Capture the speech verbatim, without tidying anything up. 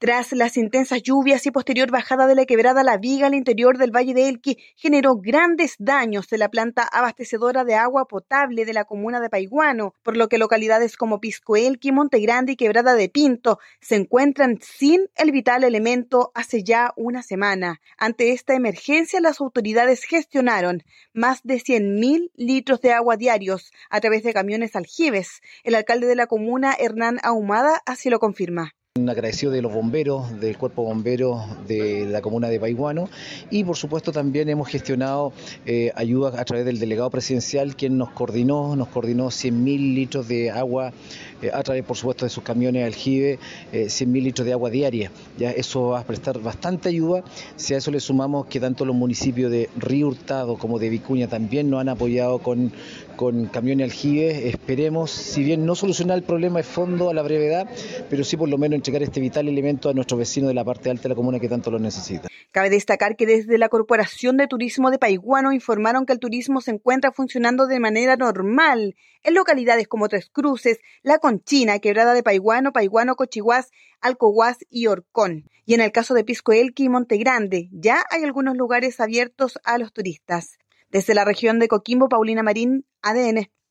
Tras las intensas lluvias y posterior bajada de la quebrada La Viga al interior del Valle de Elqui, generó grandes daños en la planta abastecedora de agua potable de la comuna de Paiguano, por lo que localidades como Pisco Elqui, Monte Grande y Quebrada de Pinto se encuentran sin el vital elemento hace ya una semana. Ante esta emergencia, las autoridades gestionaron más de cien mil litros de agua diarios a través de camiones aljibes. El alcalde de la comuna, Hernán Ahumada, así lo confirma. Agradecido de los bomberos, del cuerpo bombero de la comuna de Paiguano, y por supuesto también hemos gestionado eh, ayuda a través del delegado presidencial, quien nos coordinó, nos coordinó cien mil litros de agua eh, a través por supuesto de sus camiones aljibe, eh, cien mil litros de agua diaria. Ya eso va a prestar bastante ayuda. Si a eso le sumamos que tanto los municipios de Río Hurtado como de Vicuña también nos han apoyado con, con camiones aljibe, esperemos, si bien no solucionar el problema de fondo a la brevedad, pero sí por lo menos entregar este vital elemento a nuestros vecinos de la parte alta de la comuna que tanto lo necesitan. Cabe destacar que desde la Corporación de Turismo de Paiguano informaron que el turismo se encuentra funcionando de manera normal en localidades como Tres Cruces, La Conchina, Quebrada de Paiguano, Paiguano, Cochihuás, Alcohuás y Orcón. Y en el caso de Pisco Elqui y Monte Grande, ya hay algunos lugares abiertos a los turistas. Desde la región de Coquimbo, Paulina Marín, A D N.